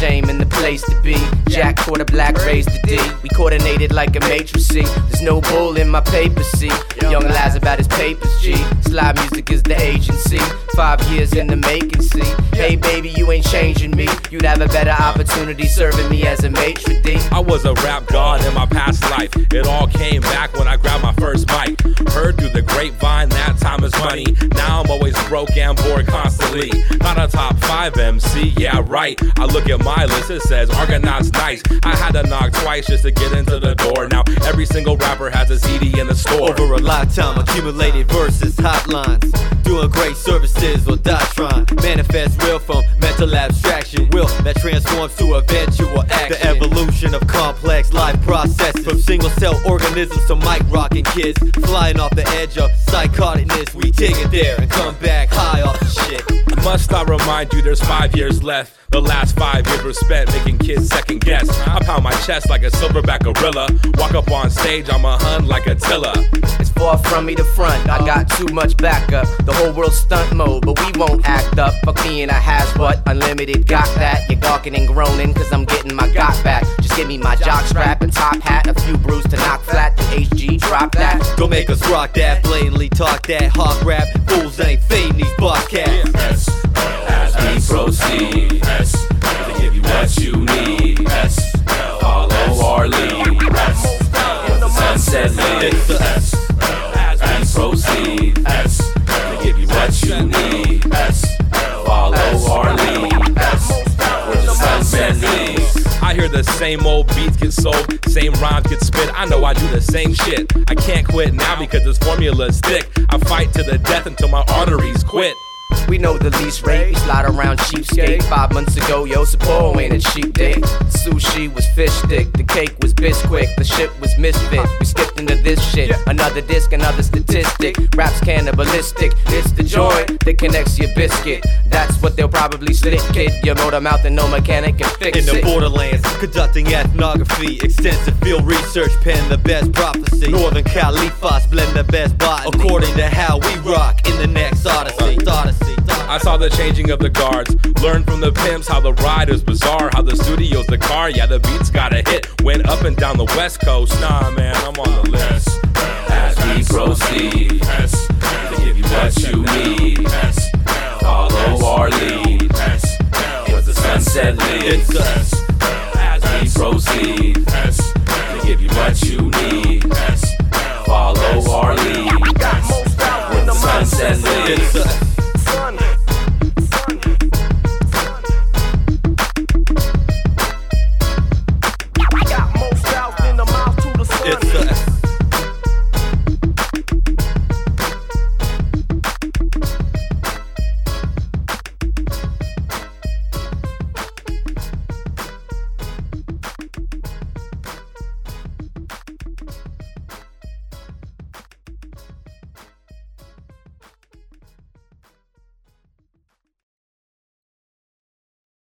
name and the place to be. Jack quarter black raised the D. We coordinated like a matrix, see. There's no bull in my paper, see. Young lies about his papers, G. Slide music is the agency. 5 years in the making, see. Hey baby, you ain't changing me. You'd have a better opportunity serving me as a maitre d'. I was a rap god in my past life. It all came back when I grabbed my first mic. Heard through the grapevine that time is money. Now I'm always broke and bored constantly. Not a top 5 MC, yeah right. I look at my list, it says Argonaut's nice. I had to knock twice just to get into the door. Now every single rapper has a CD in the store. Over a lifetime, accumulated verses, hotlines. Doing great services or Dotron. Manifest real from mental abstraction. Will that transforms to eventual action. The evolution of complex life processes. From single cell organisms to mic rocking kids. Flying off the edge of psychoticness. We take it there and come back high off the shit. Must I remind you there's 5 years left. The last 5 years were spent making kids second guess. I pound my chest like a silverback gorilla. Walk up on stage, I'm a hun like Attila. It's far from me to front, I got too much backup. The whole world's stunt mode, but we won't act up. Fuck me and I has what, unlimited got that. You're gawking and groaning cause I'm getting my got back. Just give me my jock strap and top hat. A few brews to knock flat, the HG drop that. Don't make us rock that, blatantly talk that. Hawk rap, fools ain't fading these bobcats. As we proceed, to give you what you need. Follow our lead. The sunset leads. As we proceed, to give you what you need. Follow our lead. The sunset leads. I hear the same old beats get sold, same rhymes get spit. I know I do the same shit. I can't quit now because this formula's thick. I fight to the death until my arteries quit. We know the least rate, we slide around cheapskate. 5 months ago, yo, Sapporo ain't a cheap date. Sushi was fish stick, the cake was Bisquick, the shit was misfit. We skipped into this shit, another disc, another statistic. Rap's cannibalistic, it's the joint that connects your biscuit. That's what they'll probably slick, kid. Your motor mouth and no mechanic can fix it. In the borderlands, conducting ethnography, extensive field research, pen the best prophecy. Northern Califas blend the best botany, according to how we rock in the next Odyssey. I saw the changing of the guards. Learned from the pimps how the ride is bizarre. How the studio's the car, yeah, the beats got a hit. Went up and down the west coast. Nah, man, I'm on the list. As we proceed, to give you what you need. Follow our lead. Where the sunset leads. As we proceed, to give you what you need. Follow our lead. Where the sunset leads.